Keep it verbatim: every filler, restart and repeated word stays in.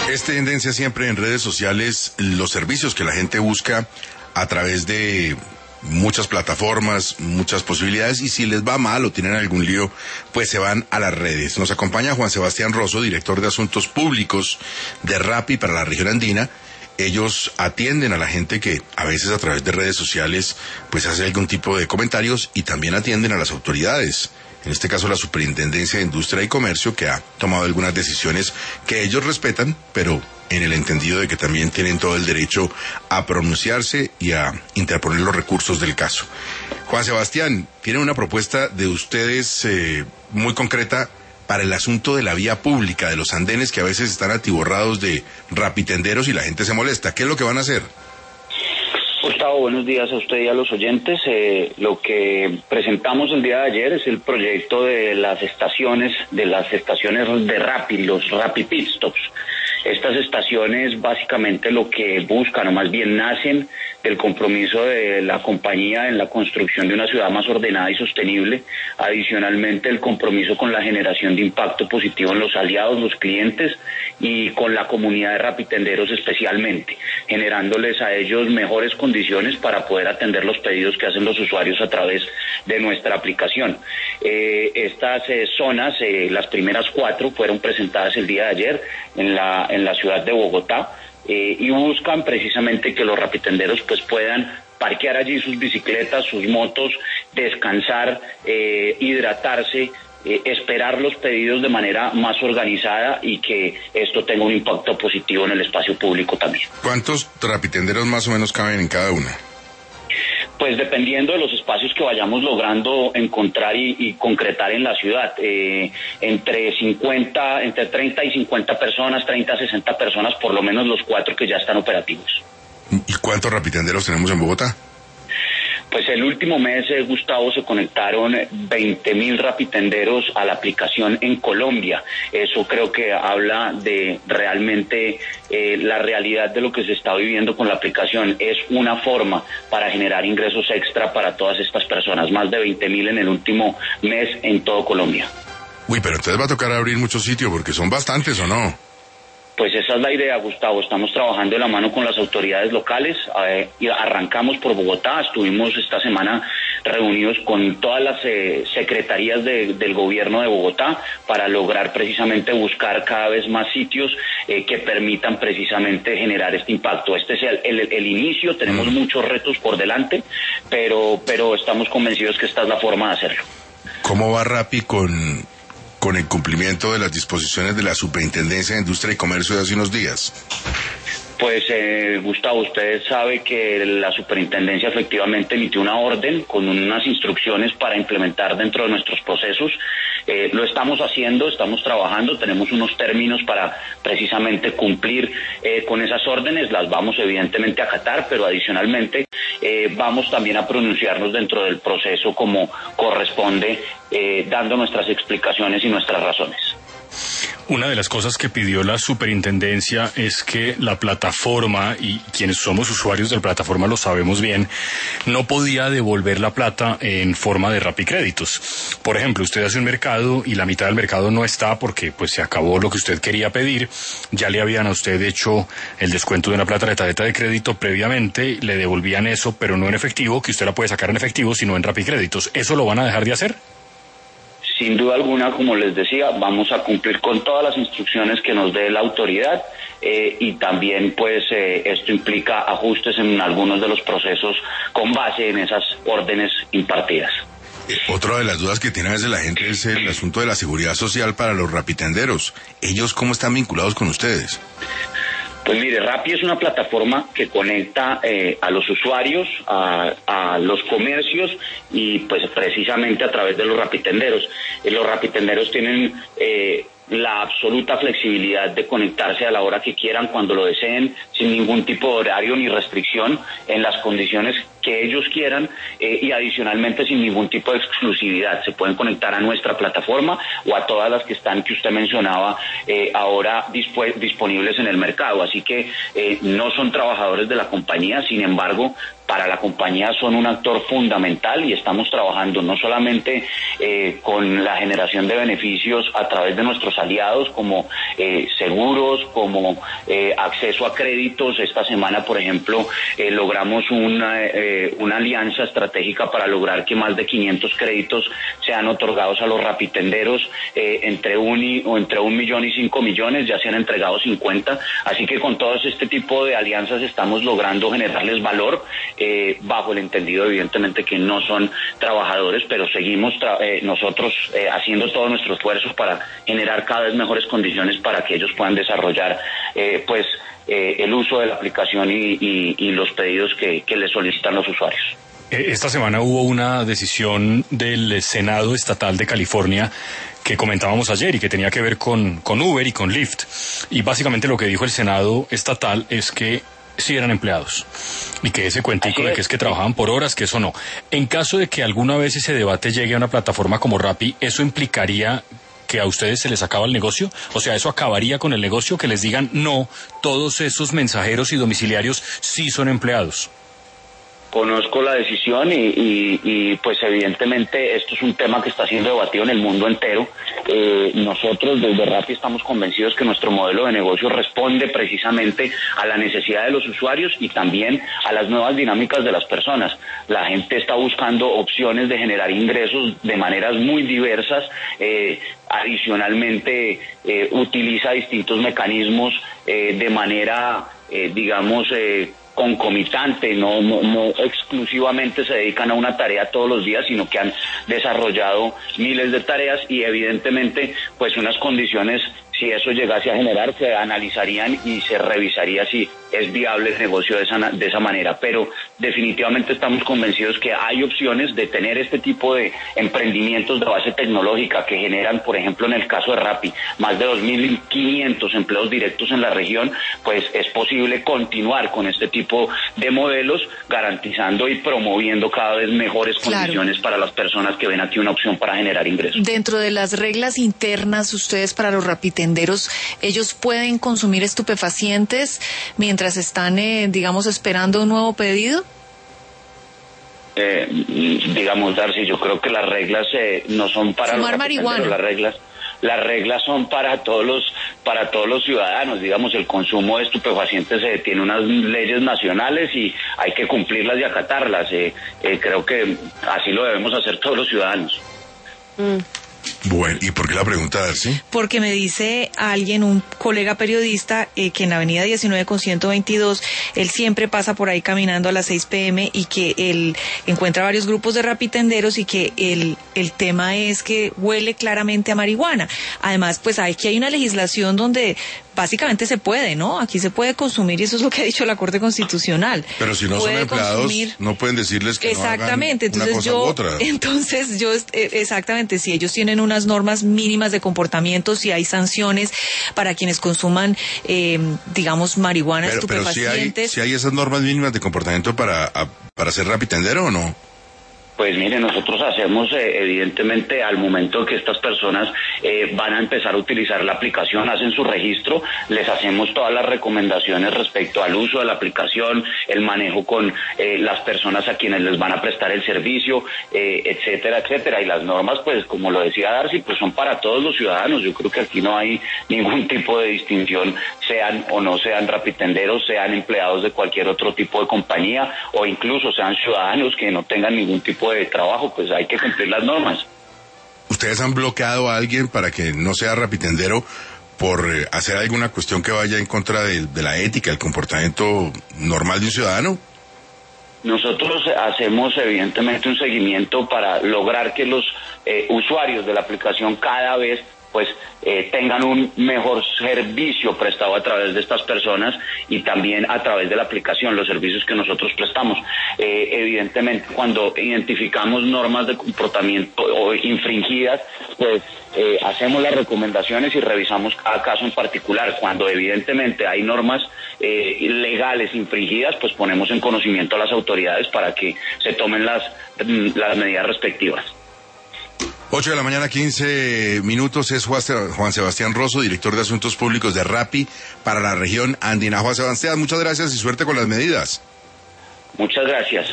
Es tendencia siempre en redes sociales los servicios que la gente busca a través de muchas plataformas, muchas posibilidades, y si les va mal o tienen algún lío, pues se van a las redes. Nos acompaña Juan Sebastián Rosso, director de Asuntos Públicos de Rappi para la región andina. Ellos atienden a la gente que a veces a través de redes sociales pues hace algún tipo de comentarios, y también atienden a las autoridades. En este caso la Superintendencia de Industria y Comercio, que ha tomado algunas decisiones que ellos respetan, pero en el entendido de que también tienen todo el derecho a pronunciarse y a interponer los recursos del caso. Juan Sebastián, tienen una propuesta de ustedes eh, muy concreta para el asunto de la vía pública, de los andenes que a veces están atiborrados de rapitenderos y la gente se molesta. ¿Qué es lo que van a hacer? Gustavo, buenos días a usted y a los oyentes. Eh, lo que presentamos el día de ayer es el proyecto de las estaciones, de las estaciones de Rappi, los Rappi Pit Stops. Estas estaciones básicamente lo que buscan, o más bien nacen del compromiso de la compañía en la construcción de una ciudad más ordenada y sostenible. Adicionalmente, el compromiso con la generación de impacto positivo en los aliados, los clientes y con la comunidad de rapitenderos especialmente, generándoles a ellos mejores condiciones para poder atender los pedidos que hacen los usuarios a través de nuestra aplicación. Eh, estas eh, zonas, eh, las primeras cuatro, fueron presentadas el día de ayer en la, en la ciudad de Bogotá. Eh, y buscan precisamente que los rapitenderos pues puedan parquear allí sus bicicletas, sus motos, descansar, eh, hidratarse, eh, esperar los pedidos de manera más organizada, y que esto tenga un impacto positivo en el espacio público también. ¿Cuántos rapitenderos más o menos caben en cada una? Pues dependiendo de los espacios que vayamos logrando encontrar y, y concretar en la ciudad, eh, entre cincuenta, entre treinta y cincuenta personas, treinta a sesenta personas, por lo menos los cuatro que ya están operativos. ¿Y cuántos rapitenderos tenemos en Bogotá? Pues el último mes, eh, Gustavo, se conectaron veinte mil rapitenderos a la aplicación en Colombia. Eso creo que habla de realmente eh, la realidad de lo que se está viviendo con la aplicación. Es una forma para generar ingresos extra para todas estas personas. Más de veinte mil en el último mes en todo Colombia. Uy, pero entonces va a tocar abrir muchos sitios, porque son bastantes, ¿o no? Pues esa es la idea, Gustavo. Estamos trabajando de la mano con las autoridades locales. Eh, y arrancamos por Bogotá. Estuvimos esta semana reunidos con todas las eh, secretarías de, del gobierno de Bogotá para lograr precisamente buscar cada vez más sitios eh, que permitan precisamente generar este impacto. Este es el, el, el inicio. Tenemos mm. muchos retos por delante, pero, pero estamos convencidos que esta es la forma de hacerlo. ¿Cómo va Rappi con... con el cumplimiento de las disposiciones de la Superintendencia de Industria y Comercio de hace unos días? Pues, eh, Gustavo, usted sabe que la Superintendencia efectivamente emitió una orden con unas instrucciones para implementar dentro de nuestros procesos. Eh, lo estamos haciendo, estamos trabajando, tenemos unos términos para precisamente cumplir eh, con esas órdenes. Las vamos evidentemente a acatar, pero adicionalmente eh, vamos también a pronunciarnos dentro del proceso como corresponde, eh, dando nuestras explicaciones y nuestras razones. Una de las cosas que pidió la superintendencia es que la plataforma, y quienes somos usuarios de la plataforma lo sabemos bien, no podía devolver la plata en forma de Rapicréditos. Por ejemplo, usted hace un mercado y la mitad del mercado no está porque pues se acabó lo que usted quería pedir, ya le habían a usted hecho el descuento de una plata de tarjeta de crédito previamente, le devolvían eso, pero no en efectivo, que usted la puede sacar en efectivo, sino en Rapicréditos. ¿Eso lo van a dejar de hacer? Sin duda alguna, como les decía, vamos a cumplir con todas las instrucciones que nos dé la autoridad, eh, y también pues eh, esto implica ajustes en algunos de los procesos con base en esas órdenes impartidas. Eh, otra de las dudas que tiene a veces la gente es el asunto de la seguridad social para los rapitenderos. ¿Ellos cómo están vinculados con ustedes? Pues mire, Rappi es una plataforma que conecta eh, a los usuarios, a, a los comercios, y pues precisamente a través de los rapitenderos. Eh, los rapitenderos tienen eh, la absoluta flexibilidad de conectarse a la hora que quieran, cuando lo deseen, sin ningún tipo de horario ni restricción, en las condiciones que ellos quieran, eh, y adicionalmente sin ningún tipo de exclusividad. Se pueden conectar a nuestra plataforma o a todas las que están, que usted mencionaba, eh, ahora dispu- disponibles en el mercado. Así que eh, no son trabajadores de la compañía, sin embargo, para la compañía son un actor fundamental, y estamos trabajando no solamente eh, con la generación de beneficios a través de nuestros aliados como eh, seguros, como eh, acceso a créditos. Esta semana, por ejemplo, eh, logramos una, eh, una alianza estratégica para lograr que más de quinientos créditos sean otorgados a los rapitenderos, eh, entre un y, o entre un millón y cinco millones, ya se han entregado cincuenta. Así que con todo este tipo de alianzas estamos logrando generarles valor, eh, bajo el entendido evidentemente que no son trabajadores, pero seguimos tra eh, nosotros eh, haciendo todo nuestro esfuerzo para generar cada vez mejores condiciones para que ellos puedan desarrollar eh, pues eh, el uso de la aplicación y, y, y los pedidos que, que les solicitan los usuarios. Esta semana hubo una decisión del Senado Estatal de California que comentábamos ayer y que tenía que ver con, con Uber y con Lyft. Y básicamente lo que dijo el Senado Estatal es que sí eran empleados y que ese cuentico de que es que trabajaban por horas, que eso no. En caso de que alguna vez ese debate llegue a una plataforma como Rappi, ¿eso implicaría que a ustedes se les acaba el negocio? O sea, ¿eso acabaría con el negocio? Que les digan, no, todos esos mensajeros y domiciliarios sí son empleados. Conozco la decisión y, y, y pues evidentemente esto es un tema que está siendo debatido en el mundo entero. Eh, nosotros desde Rappi estamos convencidos que nuestro modelo de negocio responde precisamente a la necesidad de los usuarios y también a las nuevas dinámicas de las personas. La gente está buscando opciones de generar ingresos de maneras muy diversas. Eh, adicionalmente eh, utiliza distintos mecanismos eh, de manera, eh, digamos, eh, concomitante, no, no, no exclusivamente se dedican a una tarea todos los días, sino que han desarrollado miles de tareas y evidentemente pues unas condiciones, si eso llegase a generar, se analizarían y se revisaría si es viable el negocio de esa, de esa manera, pero definitivamente estamos convencidos que hay opciones de tener este tipo de emprendimientos de base tecnológica que generan, por ejemplo, en el caso de Rappi, más de dos mil quinientos empleos directos en la región. Pues es posible continuar con este tipo de modelos, garantizando y promoviendo cada vez mejores condiciones, claro, para las personas que ven aquí una opción para generar ingresos. Dentro de las reglas internas, ustedes para los rapitenderos, ¿ellos pueden consumir estupefacientes mientras mientras están, eh, digamos, esperando un nuevo pedido? Eh, digamos, Darcy, yo creo que las reglas eh, no son para fumar los marihuana. Las reglas, las reglas son para todos los, para todos los ciudadanos. Digamos, el consumo de estupefacientes eh, tiene unas leyes nacionales y hay que cumplirlas y acatarlas. Eh, eh, creo que así lo debemos hacer todos los ciudadanos. Mm. Bueno, ¿y por qué la pregunta, Darcy? Porque me dice alguien, un colega periodista, eh, que en la avenida diecinueve con ciento veintidós, él siempre pasa por ahí caminando a las seis pe eme y que él encuentra varios grupos de rapitenderos y que el, el tema es que huele claramente a marihuana. Además, pues aquí hay una legislación donde básicamente se puede, ¿no? Aquí se puede consumir y eso es lo que ha dicho la Corte Constitucional. Pero si no puede son empleados, consumir, no pueden decirles que exactamente, no hagan entonces una cosa yo, u otra. Entonces yo, exactamente, si ellos tienen unas normas mínimas de comportamiento, si hay sanciones para quienes consuman, eh, digamos, marihuana, pero, estupefacientes. Pero si hay, si hay esas normas mínimas de comportamiento para, a, para ser rapitendero o no. Pues mire, nosotros hacemos eh, evidentemente al momento que estas personas eh, van a empezar a utilizar la aplicación, hacen su registro, les hacemos todas las recomendaciones respecto al uso de la aplicación, el manejo con eh, las personas a quienes les van a prestar el servicio, eh, etcétera, etcétera. Y las normas, pues como lo decía Darcy, pues son para todos los ciudadanos. Yo creo que aquí no hay ningún tipo de distinción, sean o no sean rapitenderos, sean empleados de cualquier otro tipo de compañía o incluso sean ciudadanos que no tengan ningún tipo de trabajo, pues hay que cumplir las normas. ¿Ustedes han bloqueado a alguien para que no sea rapitendero por eh, hacer alguna cuestión que vaya en contra de, de la ética, el comportamiento normal de un ciudadano? Nosotros hacemos evidentemente un seguimiento para lograr que los eh, usuarios de la aplicación cada vez pues eh, tengan un mejor servicio prestado a través de estas personas y también a través de la aplicación, los servicios que nosotros prestamos. Eh, evidentemente, cuando identificamos normas de comportamiento o infringidas, pues eh, hacemos las recomendaciones y revisamos cada caso en particular. Cuando evidentemente hay normas eh, legales infringidas, pues ponemos en conocimiento a las autoridades para que se tomen las, las medidas respectivas. ocho de la mañana, quince minutos, es Juan Sebastián Rosso, director de Asuntos Públicos de Rappi para la región andina. Juan Sebastián, muchas gracias y suerte con las medidas. Muchas gracias.